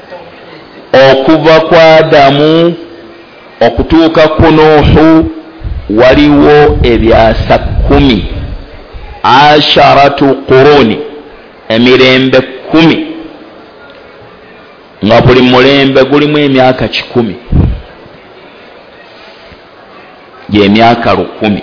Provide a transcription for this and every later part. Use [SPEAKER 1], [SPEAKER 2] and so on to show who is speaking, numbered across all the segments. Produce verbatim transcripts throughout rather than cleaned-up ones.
[SPEAKER 1] okuva ku Adamu okutuuka ku Nuuhu waliwo ebyasa kumi, asharatu quruni, emirembe kumi, nga buli mulembe gulimu emyaka kikumi, gy'emyaka lukumi.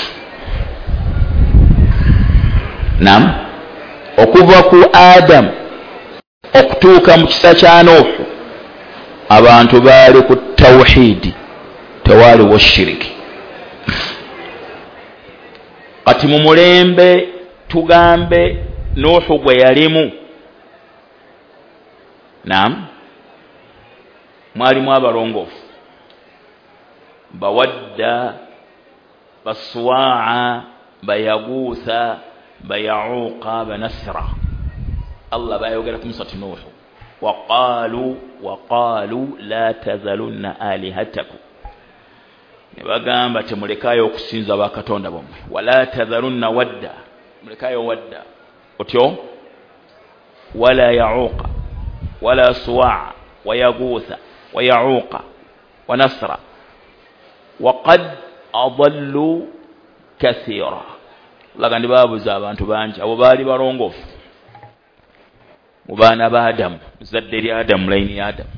[SPEAKER 1] Nam okuva ku Adamu okutuuka mu kisa kya Nuuhu abantu baali ku tawhidi, tewaaliwo shiriki. Kati mu mulembe tugambe Nuuhu gwe yalimu, nam mwalimu abalongoofu, bawadda, baswaa, bayaguutha, bayauqa, banasra. Allah bayogera ku Musa Nuuhu, waqaalu waqaalu la tazalunna alihatakum, ne bagamba temulekayo okusinza bakatonda bomwe, wala tazalunna wadda, mulekayo wadda, otyo wala yauqa wala suwaa wayaguutha wayauqa wanasra waqad adallu kathira. Laga ndi babuza abantu bangi abo baali balongoofu mu baana ba Adamu, zadde lya Adamu, layini ya Adamu.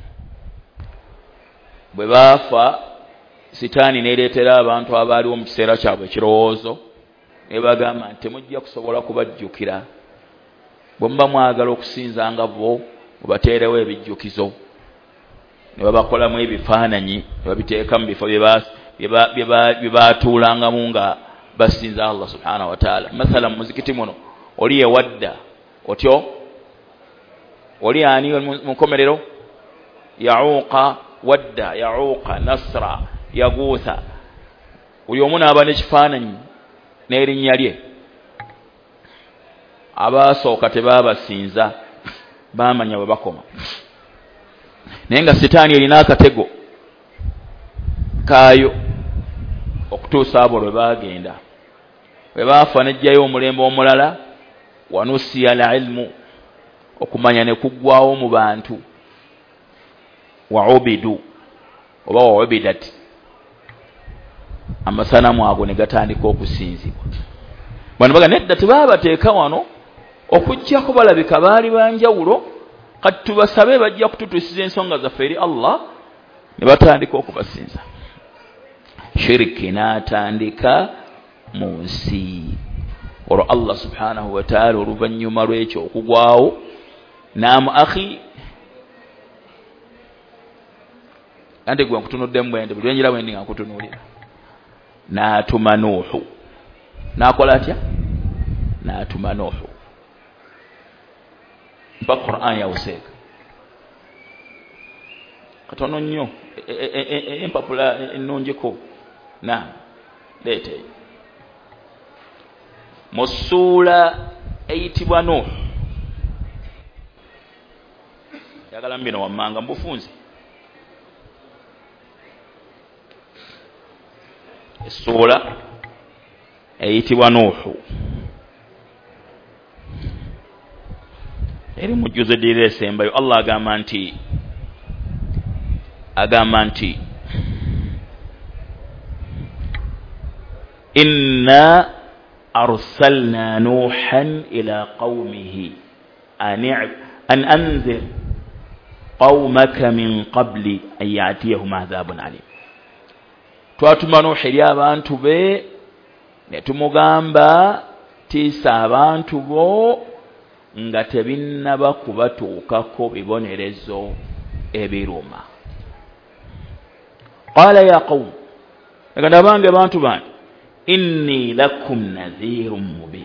[SPEAKER 1] Bwe baafa sitaani neereetera abantu abaaliwo mu kiseera kyabwe ekirowoozo, ne bagamba nti temujja kusobola kubajjukira, bwe muba mwagala okusinzanga bo mubateerewo ebijjukizo, ne babakolamu ebifaananyi ne babiteeka mu bifo bye baatuulangamu nga basinza Allah subhanahu wa ta'ala. Mathala mu muzikiti muno oli yewadda, otyo oli ani mu nkomerero, yauqa, wadda, yauqa, nasra, yaguutha. Buli omu n'aba n'ekifaananyi n'erinnya lye. Abaasooka tebaabasinza, baamanya bwe bakoma. Naye nga sitaani erina akatego kaayo okutuusa abo lwe baagenda. Bwe baafa nejjayo omulembe omulala, wanusiya al-ilmu, okumanya ne kuggwawo mu bantu, wa ubidu oba wa ubidati, amasanamu ago ne gatandika okusinzibwa. Bano baga nedda tebaabateeka wano okujjako balabika baali banjawulo, kati tubasabe bajja kututuusiza ensonga zaffe eri Allah, ne batandika okubasinza. Shiriki n'atandika mu nsi. Olwo Allah subhanahu wa ta'ala oluvannyuma lw'ekyo okugwawo, naamu akhi, ante gwe nkutunuddemu bwende, buli lwenjira bwendi nga nkutunuulira, n'atuma Nuuhu. N'akola atya? N'atuma Nuuhu. Mpa Qur'an yawuseeka katono nnyo, empapula ennungiko. Naam, leete mu ssuula eyitibwa Nuuhu. Yagala mbino wammanga mbufunze. Essuula eyitibwa Nuuhu eri mujjuze ddiira esembayo. Allah agamba nti agamba nti inna arsalna Nuuhan ila qaumihi an anzir qaumaka min qabli an ya'tiyahum adhabun alim. Twatuma Nuuhu eri abantu be ne tumugamba tiisa abantu bo nga tebinnaba kubatuukako bibonerezo ebiruma. Qala ya qawm, agamba bange bantu bange, inni lakum nadhirun mubin,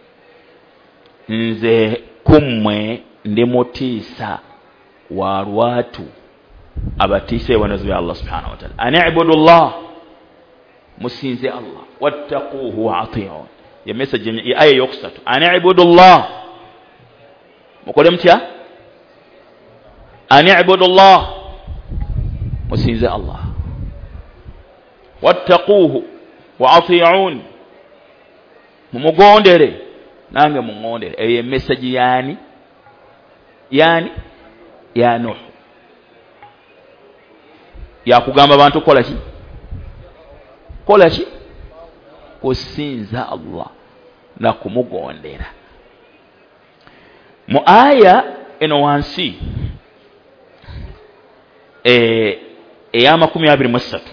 [SPEAKER 1] nze kummwe ndi mutiisa wa lwatu abatiisa ebibonerezo bya Allah subhanahu wa ta'ala. An ibudu Allah, musinze Allah, wattaquhu wa ati'un. Ya message ya aya yokusatu, an ibudu Allah, mukole mutya? An ibudu Allah, musinze Allah, wattaquhu wa ati'un, mumugondere nange mungondere. Eyo message yani yani ya Nuuhu. yakugamba abantu kola ki kola ki kusinza Allah na kumugondera. Mu aya eno wansi e eya makumi abiri mu ssatu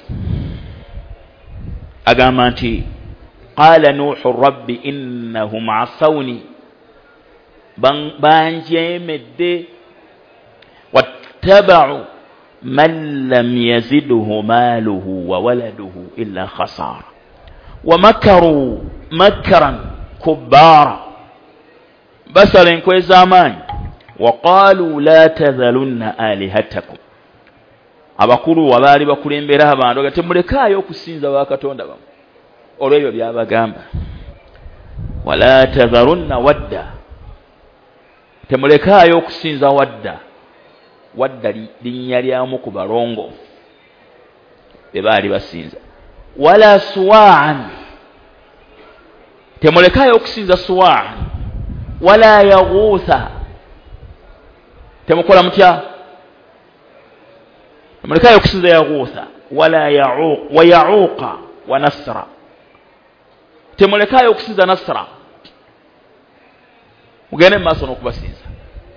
[SPEAKER 1] agamba nti qala nuhu rabbi innahum asawni banjemedde wattaba'u man lam yazidhu maluhu wa waladuhu illa khasara wa makaru makran kubara basala enkwe z'amaanyi wa qalu la tadhalunna alihatakum abakulu wabaali bakulembera abantu nga temulekaayo okusinza bakatonda bamu olw'ebyo byabagamba wala tadhalunna wadda temulekaayo okusinza wadda wadda linnya lyamu ku balongo be baali basinza wala suwa'an temulekaayo okusinza suwa'an wala yaghutha temukola mutya temulekaayo okusinza yaghutha wala ya'uq wa ya'uqa wa nasra temulekaayo okusinza nasra mugende maaso n'okubasinza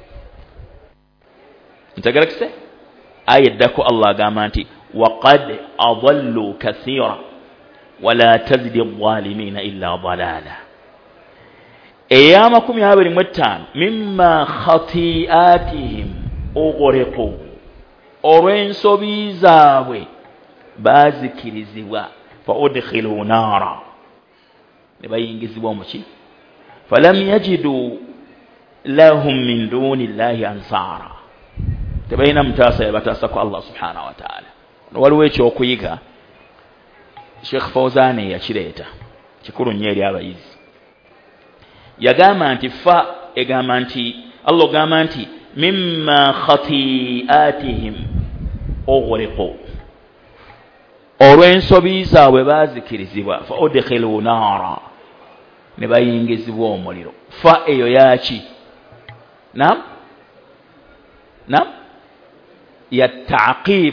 [SPEAKER 1] ntegerekise ayeddako Allah agamba nti waqad adallu kathira wala tazidi adh-dhalimina illa dhalala. Eya makumi abiri mu ttaano mimma khati'atihim ughriqu olw'ensobi zaabwe bazikirizibwa fa udkhilu naara ne bayingizibwa mu ki falam yajidu lahum min duni llahi ansara tebalina mutaasa yabataasa ku Allah subhanahu wa ta'ala. Waliwo ekyokuyiga Sheikh Fawzani yakireeta kikulu nnyo eri abayizi yagamba nti fa egamba nti Allah gamba nti mimma khati'atihim ughriqu olw'ensobi zaabwe bazikirizibwa fa udkhilu naara ne bayingizibwa omuliro. Fa eyo yaki nam nam ya ta'qib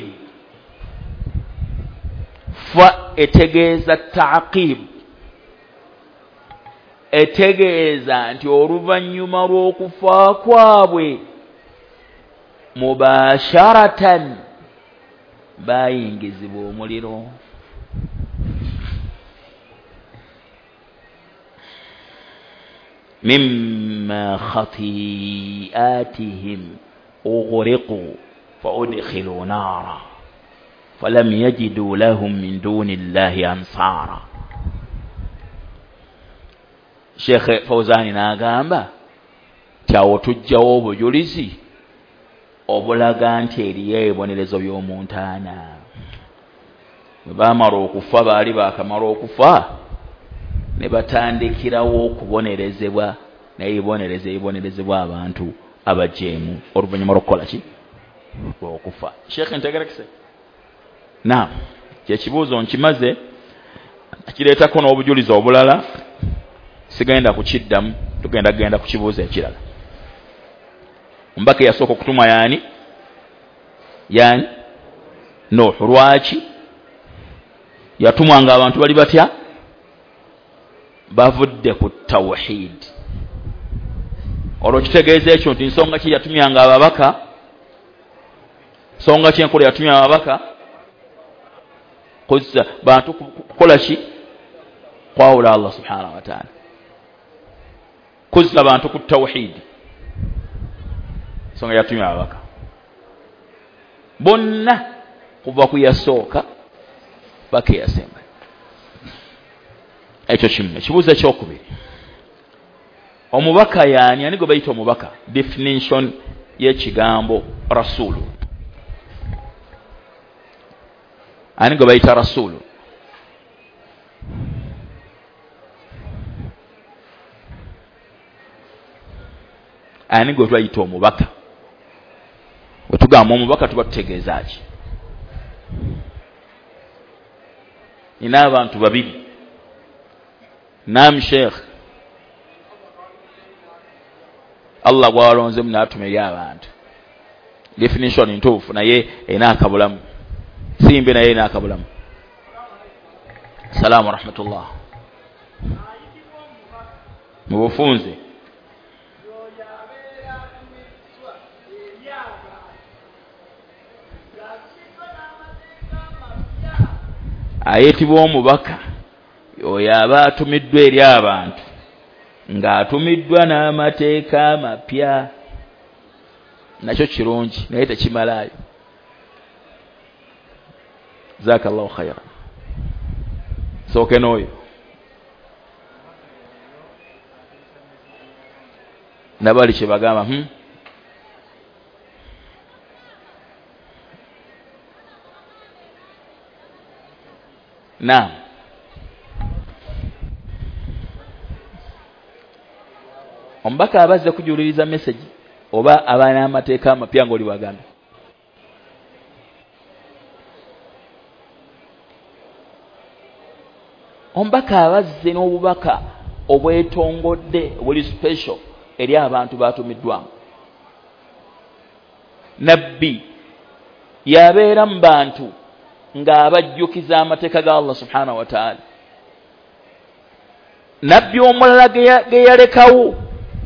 [SPEAKER 1] fa etegeeza ta'qib etegeeza nti oluvannyuma lw'okufa kwabwe mubasharatan bayingizibwa omuliro. mimma khati'atihim ughriqu fa udkhilu nara falam yajidu lahum min duni llahi ansara. Sheikh Fawzani n'agamba kyawo tujjawo obujulizi obulaga nti eriyo ebibonerezo by'omuntaana bwe baamala okufa baali baakamala okufa ne batandikirawo okubonerezebwa naye ebibonerezo ebibonerezebwa abantu abajeemu oluvannyuma lw'okukola ki lw'okufa. Sheikh ntegerekise naam kyekibuuzo nkimaze kireetako n'obujulizi obulala sigenda kukiddamu tugenda kugenda ku kibuuzo ekirala. Mbaka yasooka okutumwa yaani yaani Nuhu. Lwaki yatumwa nga abantu bali batya bavudde ku tawhid. Olwo kitegeeza ekyo nti nsonga ki yatumyanga ababaka nsonga ki enkola yatumya ababaka kuzza bantu kukola ki kwawula Allah subhanahu wa ta'ala kuzza bantu ku tawhid. Nsonga yatumya ababaka bonna kuva ku yasooka paka yasemba. Ekyo kimu. Ekibuuzo ekyokubiri omubaka yaani ani gwe bayita omubaka? Definition y'ekigambo rasulu. Ani gwe bayita rasulu? Ani gwe bayita omubaka? Bwe tugamba omubaka tuba tutegeeza ki? Nina abantu babiri. Naam Sheikh Allah gwalonzemu n'atuma eri abantu definition ntuufu naye ena akabulamu simbe naye nakabulamu. Assalamu rahmatullah. Mubufunze ayitibwa omubaka oyo aba atumiddwa eri abantu ng'atumiddwa n'amateeka amapya. Nakyo kirungi naye tekimalayo. Jazakallahu khayran. Sooke n'oyo nabali kye bagamba hmm? Naam. Omubaka abazze kujuliriza message oba abaana amateeka amapya ng'oli waganda? Omubaka abazze n'obubaka obwetongodde obuli special eri abantu batumiddwamu. Nabbi yabeera mu bantu ng'abajjukiza amateeka ga Allah subhanahu wa ta'ala. Nabbi omulala ge yalekawo,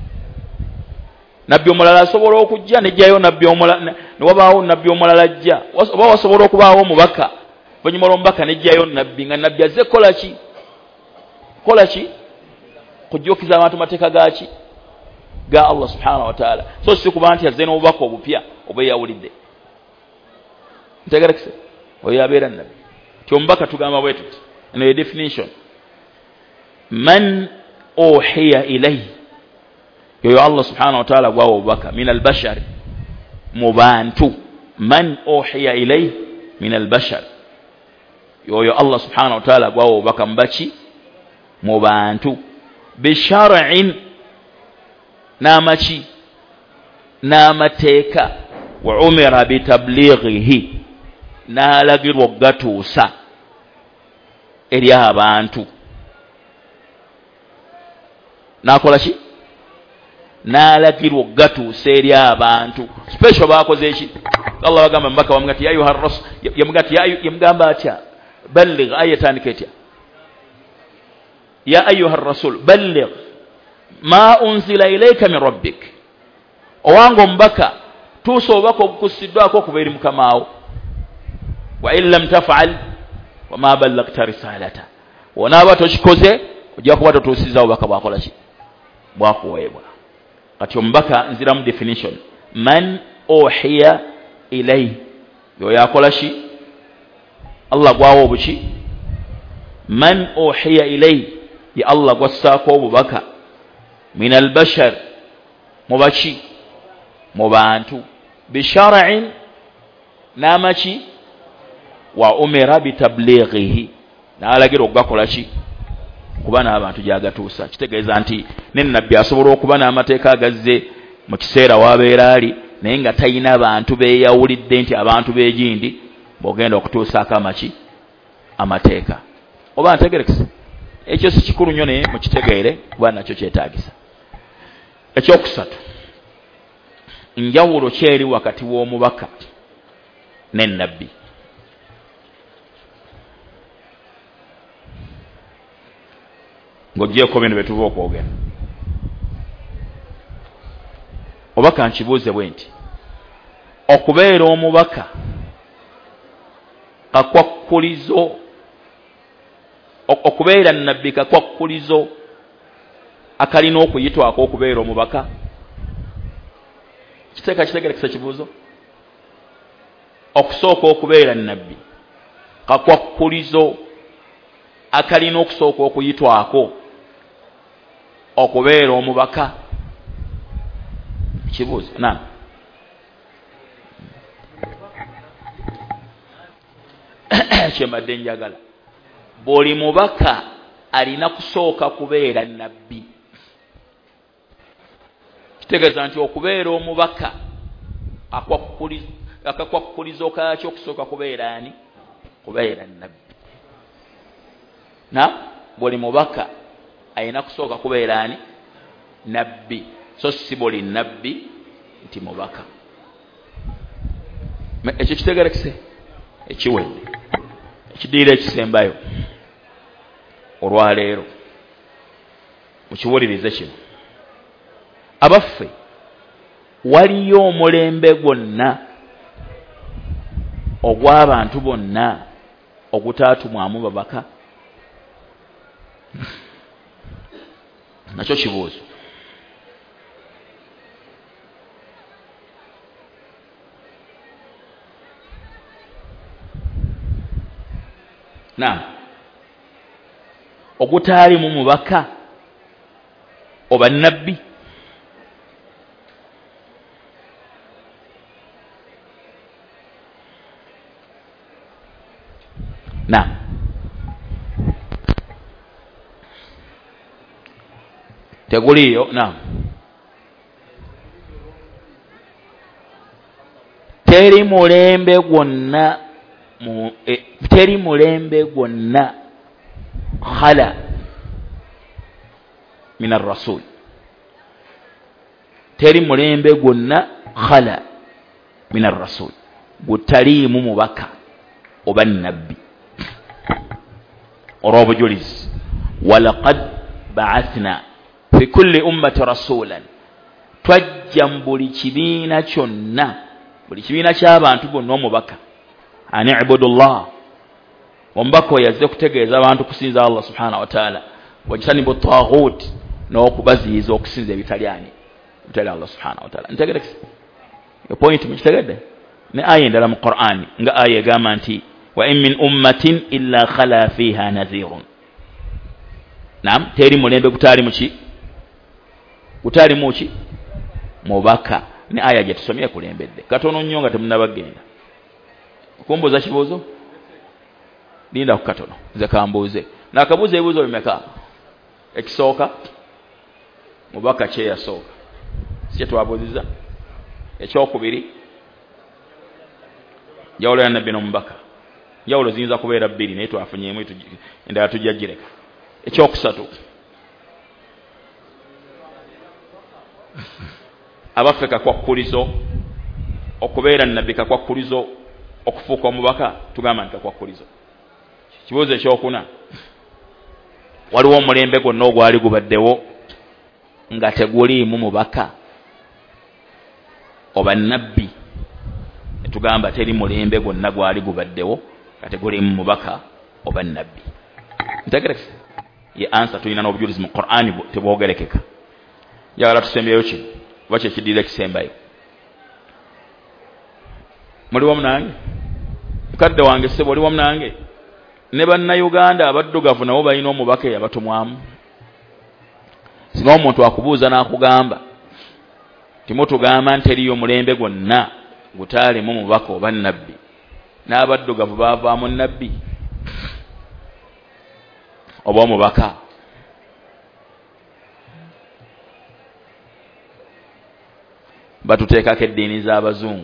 [SPEAKER 1] nabbi omulala asobola okujja nejjayo nabbi omulala ne wabaawo nabbi omulala ajja, oba wasobola okubaawo omubaka oluvannyuma lw'omubaka nejjayo nabbi nga nabbi azze kukola ki? Kola ki? Kujjukiza abantu mateeka gaki? Ga Allah subhanahu wa ta'ala. So si kuba nti azze n'obubaka obupya obweyawulidde. Ntegerekese oyo abeera nabbi. Ti omubaka tugamba bwe tuti eno ye definition. Man uhiya ilayhi, yoyo Allah subhanahu wa ta'ala gwawo obubaka min albashari mu bantu. Man uhiya ilayhi min albashar, yoyo Allah subhanahu wa ta'ala gwawo obubaka mbaki mu bantu. Bishar'in, n'amaki n'amateeka. Wa umira bitablighihi, n'alagirwa okugatuusa eri abantu. N'akola ki? N'alagirwa okugatuusa eri abantu. Special baakoze eki? Allah bagamba mbaka bamugamba ati ya ayuha rasul, yamugamba atya balligh ayatandika etya? Ya ayuha rasul balligh ma unzila ilayka min rabbik. Owango mbaka tuusa obubaka obukusiddwako okuva eri mukamaawo. Wa in lam taf'al wa ma ballaghta risalata. Onaaba tokikoze ojja kuba totuusizza obubaka bwakola ki? Bwakuweebwa. Kati omubaka nziramu definition. Man uhiya ilayhi, yoyo akola ki? Allah gwawo obuki? Man uhiya ilayhi, ya Allah gwassaako obubaka min albashar, mubaki? Mu bantu. Bishar'in, n'amaki? Wa umira bitablighihi, n'alagira okugakola ki? Kuba n'abantu gy'agatuusa. Kitegeeza nti ne nabbi asobola okuba n'amateeka agazze mu kiseera w'abeera ali naye nga talina abantu beeyawulidde nti abantu beegindi bw'ogenda okutuusaako amaki? Amateeka. Oba ntegerekese? Ekyo si kikulu nnyo naye mukitegeere kuba nakyo kyetaagisa. Ekyokusatu, njawulo kyeri wakati w'omubaka ne nabbi. Ng'oggyeko bino bye tuva okwogera. Obaka nkibuuze bwe nti okubeera omubaka kakwakkulizo, okubeera nabbi kakwakkulizo akalina okuyitwako okubeera omubaka? Kiteeka kitegerekesa kibuuzo. Okusooka okubeera nabbi kakwakkulizo akalina okusooka okuyitwako okubeera omubaka? Kibuuzo. Naam. Kyembadde njagala, buli mubaka alina kusooka kubeera nabbi. Kitegeeza nti okubeera omubaka akakwakkulizo kakyo okusooka kubeera ani? Kubeera nabbi. Na buli mubaka alina kusooka kubeera ani? Nabbi. So si buli nabbi nti mubaka. Ekyo kitegerekese? ekiwedde ekidiira ekisembayo olwaleero mukiwulirize kino abaffe waliyo omulembe gwonna ogw'abantu bonna ogutaatumwamu babaka nakyo kibuuzo na ogutaalimu mubaka oba nabbi na teguliyo na teri mulembe gwonna mu e, teri mulembe gwonna khala min ar-rasul teri mulembe gwonna khala min ar-rasul gutaliimu mubaka oba nabbi orobujulizi walaqad ba'athna fi kulli ummati rasulan twajja mbuli kibiina kyonna buli kibiina ky'abantu bonna omubaka ani ibudullah omubaka oyo yazze kutegeeza abantu kusinza Allah subhanahu wa ta'ala wajtanibu at-taghut n'okubaziyiza okusinza ebitali ani ebitali Allah subhanahu wa ta'ala ntegedde yo point mukitegedde ne aya endala mu Qur'ani nga aya egamba nti wa in min ummatin illa khala fiha nadhirun naam teri mulembe gutali muki gutali muki mubaka ne aya gye tusomye kulembedde katono nnyo nga temunnabagenda kumbuza kibuuzo linda ku katono nze kambuuze nakabuuza ebibuuzo bimeka ekisooka mubaka kye yasooka si twabuuziza ekyokubiri njawulo ya nabbi n'omubaka njawulo ziyinza kubeera bbiri naye twafunyeemu endala tujja gireka ekyokusatu abaffe kakwakkulizo okubeera nabbi kakwakkulizo okufuuka omubaka tugamba nti kakwakkulizo kibuuzo ekyokuna waliwo omulembe gwonna ogwali gubaddewo nga teguliimu mubaka oba nabbi tugamba teri mulembe gwonna gwali gubaddewo nga teguliimu mubaka oba nabbi ntegerekese ye answer tulina n'obujulizi mu Qur'ani tebwogerekeka njagala tusembeyo kino oba kyekiddira ekisembayo muli wamu nange mukadde wange ssebo oli wamu nange ne bannayuganda abaddugavu nabo balina omubaka eyabatumwamu singa omuntu akubuuza n'akugamba timutugamba nti eriyo omulembe gwonna gutaalimu mubaka oba nabbi n'abaddugavu baavaamu nabbi oba omubaka batuteekako eddiini z'abazungu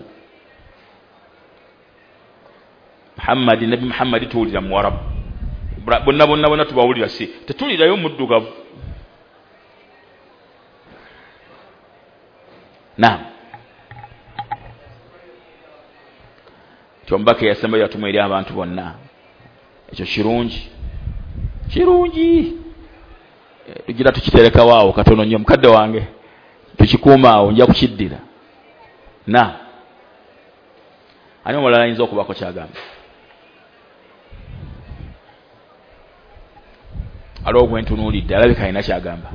[SPEAKER 1] Muhammadi nabi Muhammadi tuwulira mu Warabu bonna bonna bonna tubawulira si tetulirayo muddugavu naam kyombaka yasemba yatumwa eri abantu bonna ekyo kirungi kirungi tugira tukitereka waawo katono nnyo mukadde wange tukikuuma awo nja kukiddira na ani omulala ayinza okubako kyagamba aliwo gwentunuulidde alabika alina kyagamba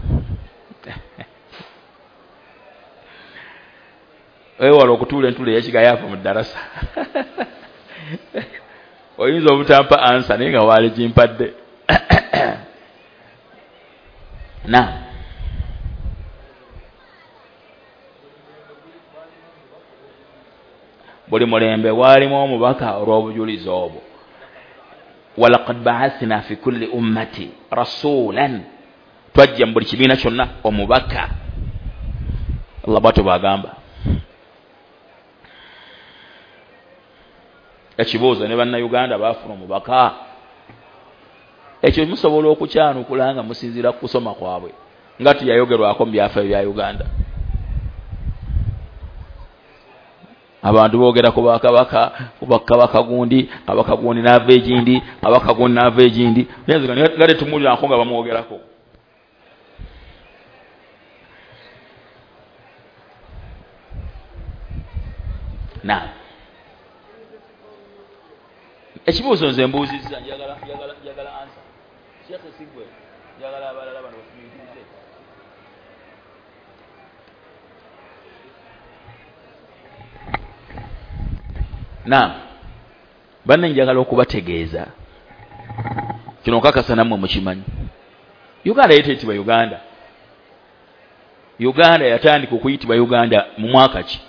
[SPEAKER 1] wewala okutuula entuula eyekigayaafa mu ddarasa oyinza obutampa ansa naye nga waali gimpadde na buli mulembe waalimu omubaka olw'obujulizi obwo walaqad ba'athna fi kulli ummati rasulan twajja mu buli kibiina kyonna omubaka Allah bw'atyo bw'agamba ekibuuzo ne bannayuganda baafuna omubaka ekyo musobola okukyanukula nga musinziira ku kusoma kwabwe nga tuyayogerwako mu byafaayo bya Uganda abantu boogera ku bakabaka ku bakabaka gundi kabaka gundi n'ava egindi kabaka gundi n'ava egindi nga tetumulira nko nga bamwogerako. na ekibuuzo nze mbuuzizza njagala njagala njagala ansa Sheikh Sigwe njagala abalala bano batumirize. na banne njagala okubategeeza kino nkakasa nammwe mukimanyi. Uganda yeteyitibwa Uganda. Uganda yatandika okuyitibwa Uganda mu mwaka ki?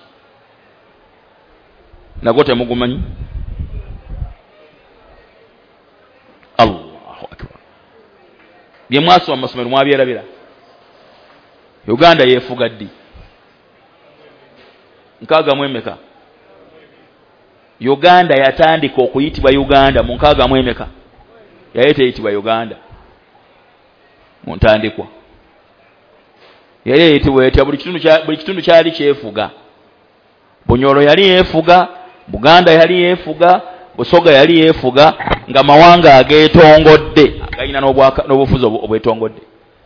[SPEAKER 1] Nagwo temugumanyi? Allahu akbar. Bye mwasoma mu masomero mwabyerabira. Uganda yeefuga ddi? nkaaga mu emeka? Uganda yatandika okuyitibwa Uganda mu nkaaga mu emeka? Yali teyitibwa Uganda mu ntandikwa. Yali eyitibwa etya buli kitundu kya buli kitundu kyali kyefuga. Bunyoro yali yeefuga, Buganda yali yeefuga, Busoga yali yeefuga, nga mawanga ageetongodde agayina n'obufuzi obwetongodde.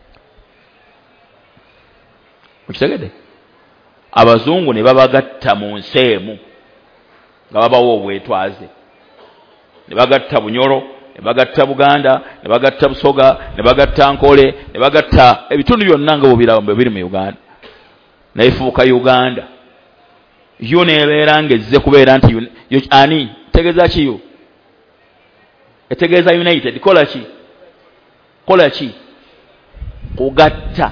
[SPEAKER 1] Okitegedde? Abazungu ne babagatta mu nsi emu nga babawo obwetwaze. Ne bagatta Bunyoro, ne bagatta Buganda, ne bagatta Busoga, ne bagatta Nkole, ne bagatta ebitundu byonna nga bubirawo biri mu Uganda. Naifuuka Uganda. Yo nebeera ngezze kubeera nti yo ani tegeeza ki yo? Etegeeza United kola ki? Kola ki? Kugatta.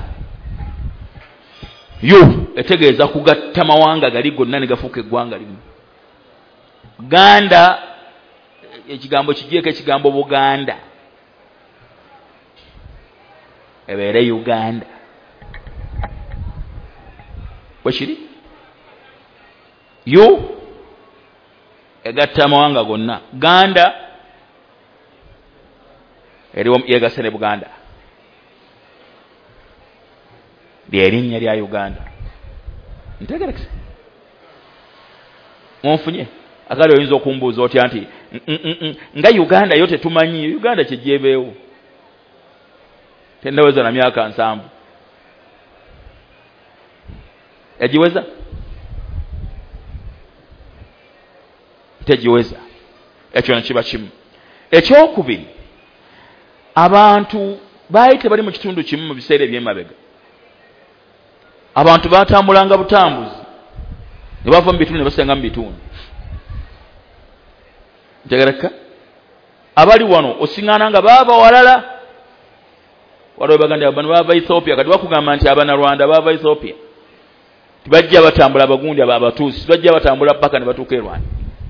[SPEAKER 1] Yo etegeeza kugatta mawanga gali gonna ne gafuuka eggwanga limu. Ganda ekigambo kigyeko ekigambo Buganda ebeere Uganda. Bwekiri? Yo egatta amawanga gonna. Ganda eriwo yegase ne Buganda. Lyerinnya lya Uganda. Ntegerekese? Munfunye? Akali oyinza okumbuuza otya nti nga Uganda yo tetumanyi. Uganda kyejjeebeewo. Tendaweza na myaka nsanvu. Egiweza? Tegiweza. Ekyo kiba kimu. Ekyokubiri, abantu baali tebali mu kitundu kimu mu biseera eby'emabega. Abantu baatambulanga butambuzi ne bava mu bitundu ne basenga mu bitundu. Ntegereka? Abali wano osiŋŋaana nga baava walala. Waliwo baganda bano baava Ethiopia, kati bakugamba nti Abanarwanda baava Ethiopia. Tibajja batambula abagundi abo abatuusi, tibajja batambula paka ne batuuka e Rwanda.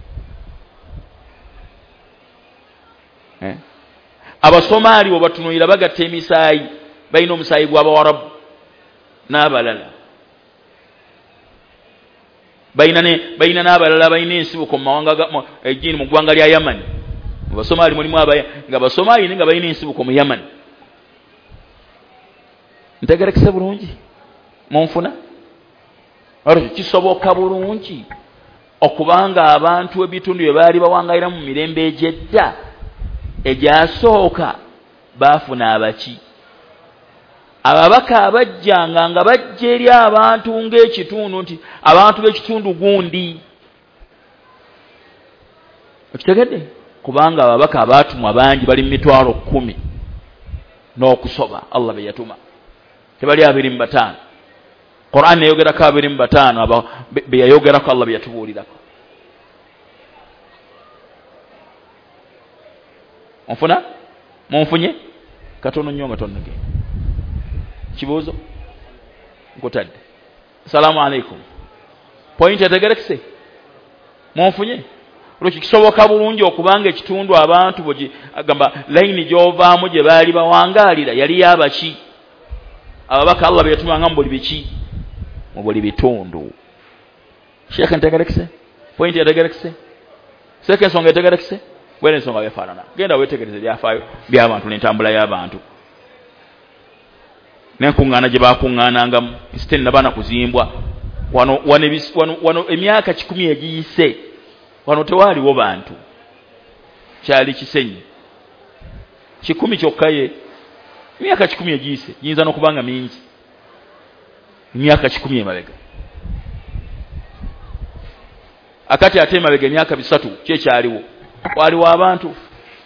[SPEAKER 1] Eh? Abasomaali bwe batunuulira bagatta emisaayi, balina omusaayi gw'Abawarabu n'abalala. Balina ne balina n'abalala balina ensibuko mu mawanga egini mu ggwanga lya Yamani. Mu Basomaali mulimu abaya nga Basomaali nga balina ensibuko mu Yamani. Ntegerekese bulungi? Munfuna? Olwo kisoboka bulungi okubanga abantu ebitundu bye baali bawangayira mu mirembe egy'edda egyasooka baafuna abaki? Ababaka abajjanga nga bajja eri abantu ng'ekitundu nti abantu b'ekitundu gundi. Okitegedde? Kubanga ababaka abaatumwa bangi bali mu mitwalo kkumi n'okusoba Allah be yatuma. Tebali abiri mu bataano. Qur'an eyogerako abiri mu bataano be yayogerako Allah be yatubuulirako. Onfuna? Munfunye? Katono nnyo nga tonnage. Kibuuzo? Nkutadde. Assalamu alaikum. Point etegerekese? Munfunye? Olwo kisoboka bulungi okubanga ekitundu abantu bogi agamba layini gy'ovaamu gye baali bawangaalira yali yabaki? Ababaka Allah be yatumanga mu buli biki? Mu buli bitundu. Sheikh ntegerekese? Point etegerekese? Seka ensonga etegerekese? Bwene ensonga befaanana. Genda weetegereze byafaayo by'abantu n'entambula y'abantu. N'enkuŋŋaana gye baakuŋŋaanangamu, siteni nabana kuzimbwa. wano wano wano, wano emyaka kikumi egiyise wano tewaliwo bantu kyali kisenyi kikumi kyokkaye emyaka kikumi egiyise yinza n'okubanga mingi emyaka kikumi emabega akati ate emabega emyaka bisatu kyekyaliwo waliwo abantu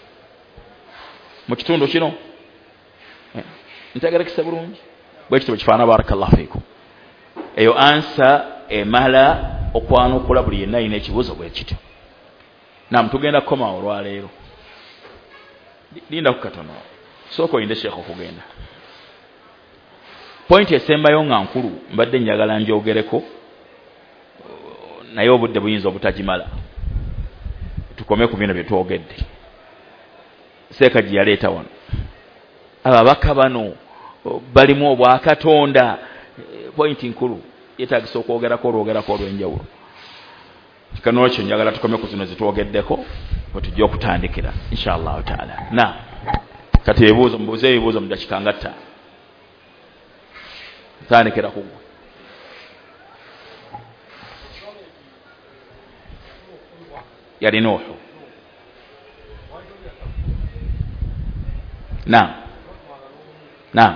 [SPEAKER 1] mu kitundu kino ntegerekese bulungi bwe kityo kifaana barakallahu fiikum eyo ansa emala okwanukula buli yenna alina ekibuuzo bwe kityo nam tugenda kukoma olwaleero linda ku katono sooka oyinde sheekh okugenda pointi esembayo nga nkulu mbadde njagala njogereko naye obudde buyinza obutagimala tukome ku bino bye twogedde seeka gye yaleeta wano ababaka bano balimu obwakatonda pointi nkulu yeetagisa okwogerako olwogerako olw'enjawulo kikanolwekyo njagala tukome ku zino zitwogeddeko bwe tujja okutandikira insha allahu taala na kati ebibuuzo mubuuze ebibuuzo mu dakika nga ttaano tandikira ku gwe yali Nuuhu naam naam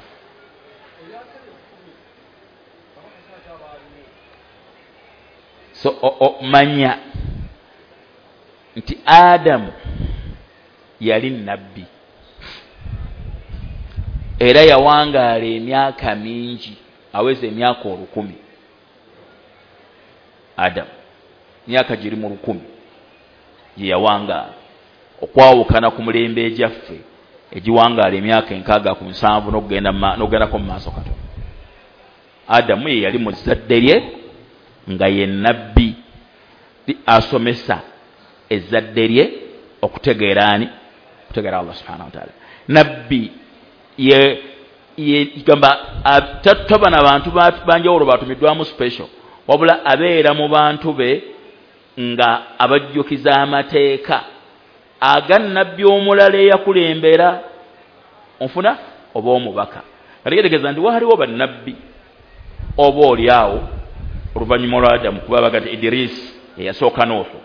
[SPEAKER 1] so manya nti Adamu yali nabbi era yawangaala emyaka mingi aweza emyaka olukumi Adamu myaka giri mu lukumi gye yawangaala okwawukana ku mulembe egyaffe egiwangaala emyaka enkaaga ku nsanvu n'okugendako mu maaso Katonda Adamu ye yali mu zzadde lye nga ye nabbi asomesa ezzadde lye okutegeera ani okutegeera Allah subhanahu wa ta'ala nabbi ye ye gamba tabana bantu banjawulo batumiddwamu special wabula abeera mu bantu be nga abajjukiza amateeka aga nabbi omulala eyakulembera onfuna oba omubaka kalegeregeza ndi waliwo bannabbi oba oliawo oluvannyuma lwa Adamu kuba baga nti Idris yasooka Nuuhu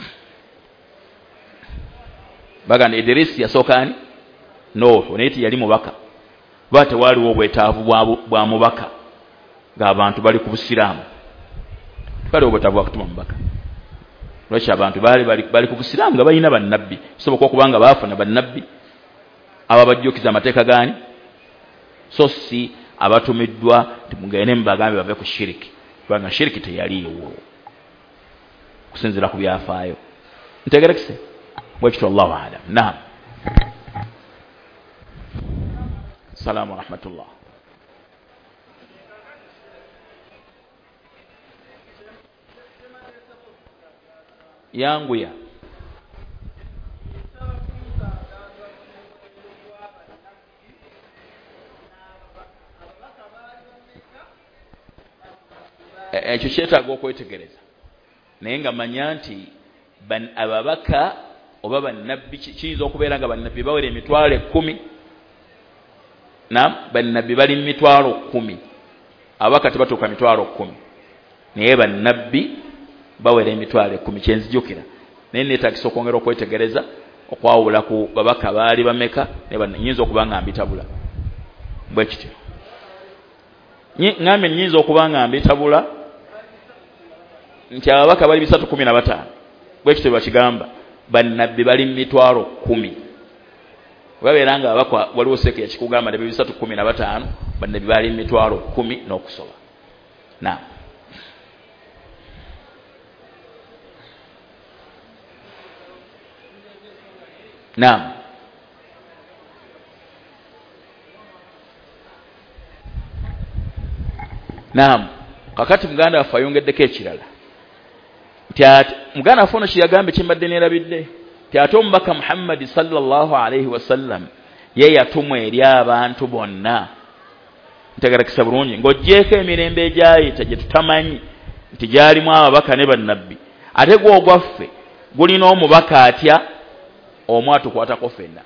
[SPEAKER 1] baga nti Idris yasooka ani Nuuhu naye yali mubaka bwa tewaliwo obwetaavu bwa mubaka ng'abantu bali ku busiraamu tewaliwo obwetaavu bwa kutuma mubaka lwaki abantu bali bali ku busiraamu nga balina bannabbi kisoboka okuba nga baafuna bannabbi ababajjukiza amateeka gaani so si abatumiddwa timugende mubagambe bave ku shiriki kubanga shiriki teyaliiwo kusinzira ku byafaayo ntegerekese bwekityo Allahu alam naam salaamu wa rahmatullah yanguya ekyo kyetaaga okwetegereza naye nga manya nti ababaka oba bannabbi kiyinza okubeera nga bannabbi bawera emitwalo ekkumi nam bannabbi bali mu mitwalo kkumi ababaka tebatuuka mitwalo kkumi naye bannabbi bawera emitwalo ekkumi kyenzijukira naye neetagisa okwongera okwetegereza okwawula ku babaka baali bameka nyinza okuba nga mbitabula bwe kityo ngambe nyinza okuba nga mbitabula nti ababaka bali bisatu kumi na bataano bwe kityo bakigamba bannabbi bali mu mitwalo kkumi babeera nga ababaka waliwo seeka yakikugamba nabbi bisatu kumi na bataano bannabbi bali mu mitwalo kkumi n'okusoba na naam naam kakati muganda waffe ayongeddeko ekirala nti ate muganda waffe ono kyeyagambe kyembadde neerabidde nti ate omubaka Muhammadi sallallahu alaihi wasallam ye yatumwa eri abantu bonna ntegerekesa bulungi ng'oggyeko emirembe egyayita gye tutamanyi nti gyalimu ababaka ne bannabbi ate gwe ogwaffe gulina omubaka atya omu atukwatako ffenna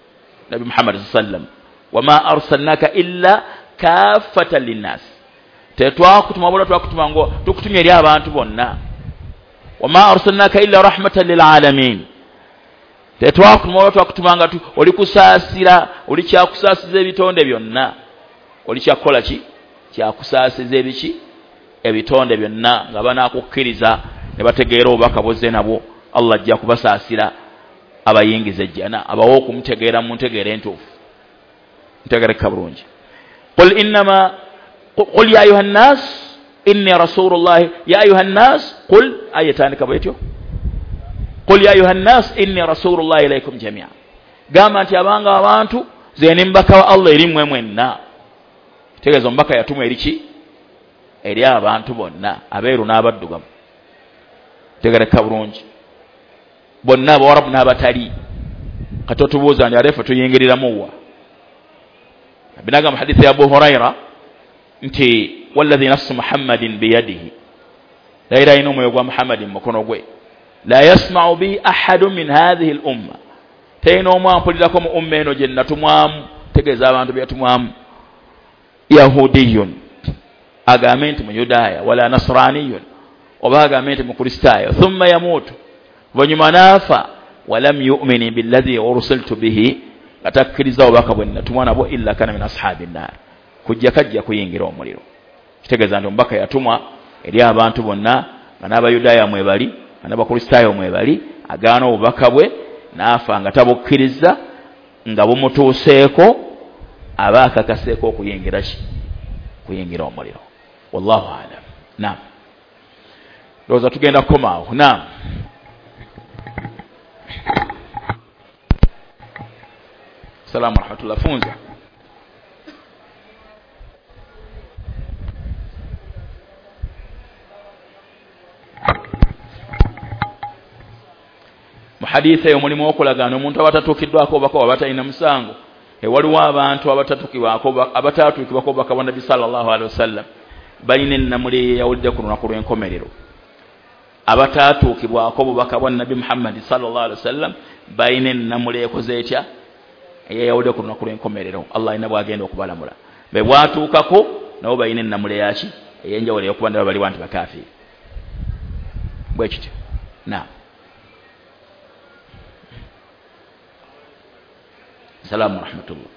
[SPEAKER 1] nabi Muhammad sallam wama arsalnaka illa kaffatan linnas tetwakutuma bula twakutuma ngo tukutumye eri abantu bonna wama arsalnaka illa rahmatan lil alamin tetwakutuma bula twakutuma nga oli kusaasira oli kyakusaasiza ebitonde byonna oli kyakola ki kyakusaasiza ebiki ebitonde byonna nga banakukkiriza ne bategeera obubaka bozze nabwo Allah ajja kubasaasira abayingiza ejjana abawo okumutegeera mu ntegeera entuufu ntegereka bulungi qul innama qul ya ayuha nnas inni rasulullah ya ayuha nnas qul ayatandika bwetyo qul ya ayuha nnas inni rasulullah ilaykum jami'a gamba nti abanga abantu zene mbaka wa Allah eri mmwe mwenna tegeeza mbaka yatumwa eri ki eri abantu bonna abeeru n'abaddugamu tegereka bulungi bonna abawarabu n'abatali kati otubuuza ndi aleefe tuyingiriramu wa binaga mu hadithi ya Abu Huraira nti walladhi nafsu Muhammadin biyadihi la ilaha illa huwa Muhammadin mukono gwe la yasma'u bi ahadun min hadhihi al-umma tayino omwampulirako mu umma eno gye natumwamu tegeeza abantu byatumwamu yahudiyun agambe nti muyudaaya wala nasraniyun oba agambe nti mukristaayo thumma yamuutu vanyuma naafa walam yu'mini billadhi ursiltu bihi atakkiriza obubaka bwe natumwa nabwo illa kana min ashabi nnar kujja kajja kuyingira omuliro kitegeeza nti omubaka yatumwa eri abantu bonna nga n'abayudaaya mwebali nga n'abakristaayo mwebali agaana obubaka bwe naafa nga tabukkiriza nga bumutuuseeko aba akakaseeko okuyingira ki kuyingira omuliro wallahu alam naam looza tugenda kukomaawo naam salamu rahmatullah funza mu hadithi eyo mulimu okulagaana omuntu abatatuukiddwako obubaka abatalina musango ewaliwo abantu abatatuukibwako abatatuukibwako obubaka bwa nabbi sallallahu alaihi wasallam balina ennamule eyawulidde ku lunaku lw'enkomerero abatatuukibwako obubaka bwa nabbi Muhammad sallallahu alaihi wasallam balina ennamule ekoze etya eyawulidde ku lunaku lw'enkomerero Allah alina bwagenda okubalamula be bwatuukako nabo balina ennamule yaki ey'enjawulo ey'okuba nabo bali wanti bakafiiri bwe kityo naam salamu rahmatullah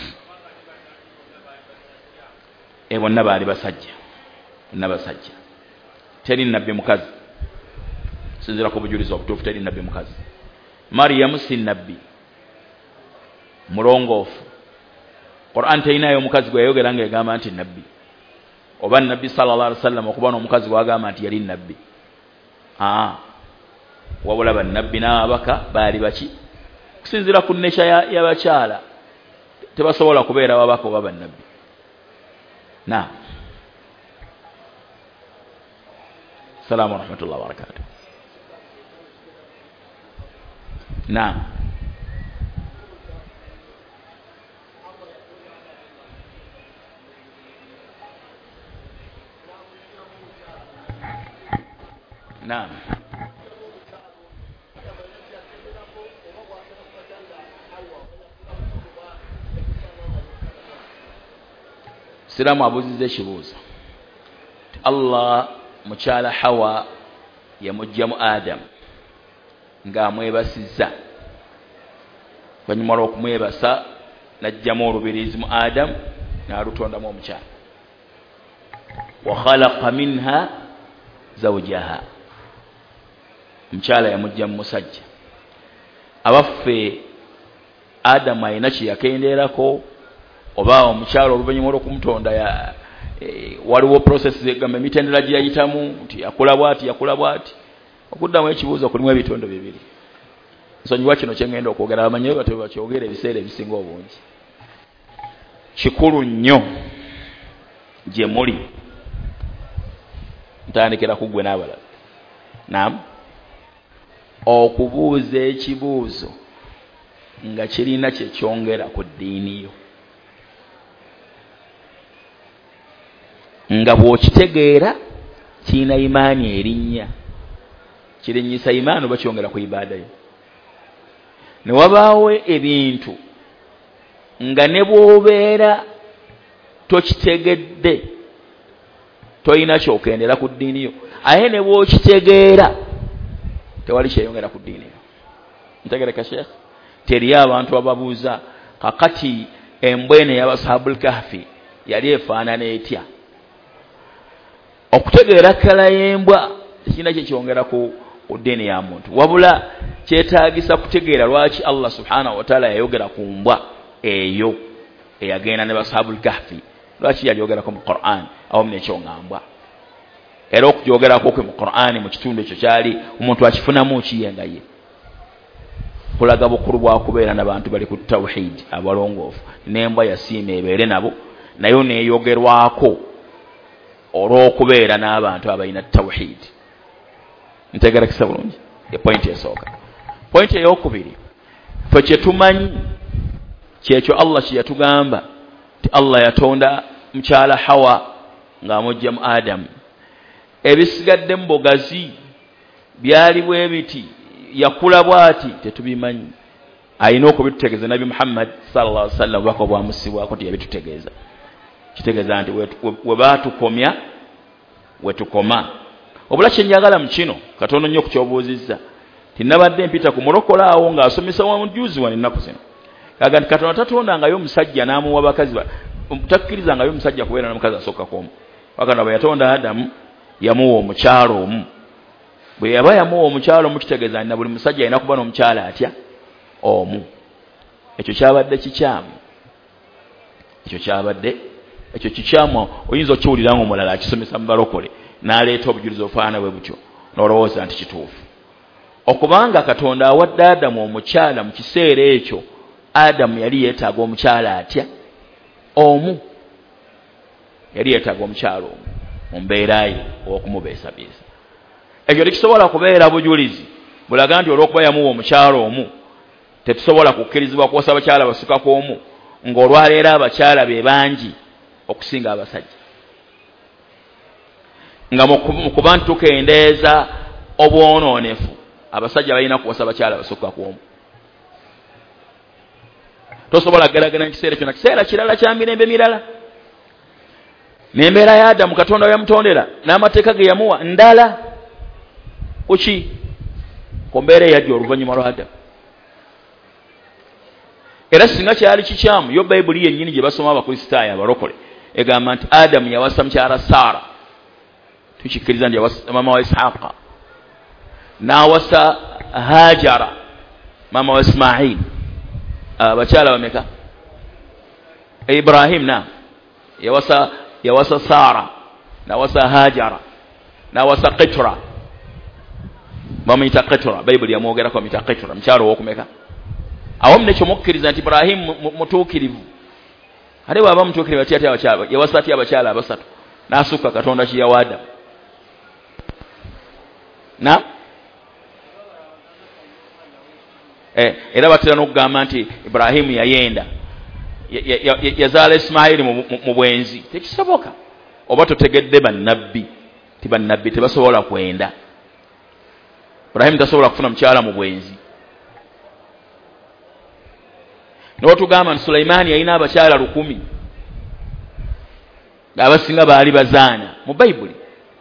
[SPEAKER 1] e bonna baali basajja bonna basajja teri nabbi mukazi sinzira ku bujulizi obutuufu teri nabbi mukazi Mariyamu si nabbi mulongoofu Qur'an terinayo omukazi gwe yayogera nga egamba nti nabbi oba nabbi sallallahu alaihi wasallam okuba n'omukazi gwagamba nti yali nabbi aa wabula bannabbi n'ababaka baali baki kusinzira ku nesha y'abakyala tebasobola kubeera babaka oba bannabbi naam salaamu rahmatullahi wa barakatuh naam naam siramu abuzize ekibuuzo Allah mukyala Hawa yamugyamu Adam ng'amwebasizza oluvannyuma lw'okumwebasa n'aggyamu olubiriizi mu Adam n'alutondamu omukyala wa khalaqa minha zawjaha omukyala yamuggyamu musajja abaffe Adam alina kye yakendeerako oba omukyala oluvannyuma lw'okumutonda ya e, waliwo process egamba emitendera gye yayitamu nti yakula bwati yakula bwati okuddamu ekibuuzo kulimu ebitondo bibiri nsonyiwa kino kyengenda okwogera abamanyi batyo bakyogera ebiseera ebisinga obungi kikulu nnyo gye muli ntandikira ku ggwe n'abalala naam okubuuza ekibuuzo nga kirina kye kyongera ku ddiini yo nga bw'okitegeera kirina imaani erinnya kirinnyisa imaani oba kyongera ku ibaada yo ne wabaawo ebintu nga ne bw'obeera tokitegedde toyina kyokendera ku ddiini yo aye ne bw'okitegeera tewali kyeyongera ku ddiini yo. Ntegereka Sheikh? Teriyo abantu ababuuza kakati embwene y'Ashabul Kahfi yali efaanana etya? Okutegeera kkala y'embwa tekirina kye kyongera ku ddiini ya muntu, wabula kyetaagisa kutegeera lwaki Allah subhanahu wa ta'ala yayogera ku mbwa eyo eyagenda ne Ashabul Kahfi, lwaki yalyogerako mu Qur'an awamu n'ekyoŋŋambwa. Era okugyogerako kwe mu Qur'an mu kitundu ekyo kyali omuntu akifunamu kiyenga ye, kulaga bukulu bwa kubeera n'abantu bali ku tawhid abalongoofu. N'embwa yasiima ebeere nabo, nayo neeyogerwako olw'okubeera n'abantu abalina tawhid. Ntegerekesa bulungi? Ye point esooka. Point ey'okubiri, ffe kye tumanyi kyekyo Allah kye yatugamba ti Allah yatonda mukyala Hawa ng'amugya mu Adamu. Ebisigadde mu bugazi byali bwe biti, yakula bw'ati, tetubimanyi. Ayina okubitutegeeza Nabi Muhammad sallallahu alaihi wasallam bwako bwamusibwako tiyabitutegeeza. Kitegeeza nti we baatukomya we tukoma. Obula kye njagala mu kino katono nnyo ku kyobuuzizza, tinabadde mpita ku mulokola awo ng'asomesa wa mujuzi wano ennaku zino. Kaga nti Katonda tatondangayo omusajja n'amuwa bakazi, takkirizangayo omusajja kubeera n'omukazi asooka kw'omu. Wakana bwe yatonda Adamu yamuwa omukyalo omu. Bwe yaba yamuwa omukyalo omu kitegeeza na buli musajja alina kuba n'omukyala atya omu. Ekyo kyabadde kikyamu. Ekyo kyabadde ekyo kikyamu. Oyinza okukiwulira ng'omulala akisomesa mu balokole n'aleeta obujulizi obufaana bwe butyo n'olowooza nti kituufu. Okubanga Katonda awadde Adamu omukyala mu kiseera ekyo, Adamu yali yeetaaga omukyala atya omu. Yali yeetaaga omukyala omu mu mbeera ye ow'okumubeesabeesa. Ekyo tekisobola kubeera bujulizi bulaga nti olw'okuba yamuwa omukyala omu tetusobola kukkirizibwa kuwasa abakyala basuka ku omu, ng'olwaleero abakyala be bangi okusinga abasajja. Nga mu kuba nti tukendeeza obwonoonefu, abasajja balina kuwasa abakyala basuka ku omu. Tosobola kugeraganya kiseera kyonna, kiseera kirala kya mirembe mirala. N'embeera ya Adamu Katonda yamutondera n'amateeka ge yamuwa ndala. Uki ku mbeera eyajja oluvannyuma lwa Adamu. Era singa kyali kikyamu, yo Bayibuli yennyini gye basoma abakristaayo abalokole egamba nti Adamu yawasa mukyala Saara. Tukikkiriza nti yawasa mama wa Isaaqa, n'awasa Hajara mama wa Ismail. Abakyala bameka? Ibrahim na yawasa yawasa Saara, n'awasa Hajara, n'awasa Ketura. Bamuyita Ketura, Bayibuli yamwogerako bamuyita Ketura, mukyala ow'okumeka? Awamu nekyo mukkiriza nti Ibrahim mutuukirivu. Ate bw'aba mutuukirivu atya atya abakyala, yawasa atya abakyala abasatu n'asukka Katonda kye yawa Adamu. Na eh, era batera n'okugamba nti Ibrahim yayenda yazaala Ismaili mu bwenzi. Tekisoboka. Oba totegedde bannabbi ti bannabbi tebasobola kwenda. Ibrahim tasobola kufuna mukyala mu bwenzi. N'otugamba nti Sulaimaani yalina abakyala lukumi ng'abasinga baali bazaana mu Bayibuli.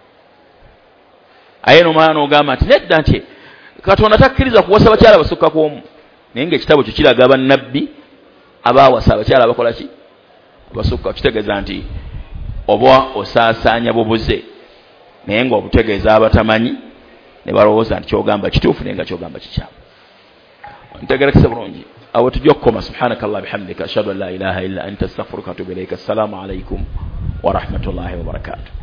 [SPEAKER 1] Aye n'omala n'ogamba nti nedda nti Katonda takkiriza kuwasa abakyala basukka ku omu. Naye ng'ekitabo kyo kiraga bannabbi abaawasa abakyala bakola ki? Abasukka. Kitegeeza nti oba osaasaanya bubuze naye ng'obutegeeza abatamanyi ne balowooza nti kyogamba kituufu naye nga kyogamba kikyamu. Ntegerekese bulungi. Awo tujja kukoma. Subhanaka Allah bihamdika ashhadu an la ilaha illa anta astaghfiruka wa atubu ilayka. Assalamu alaykum wa rahmatullahi wa barakatuh.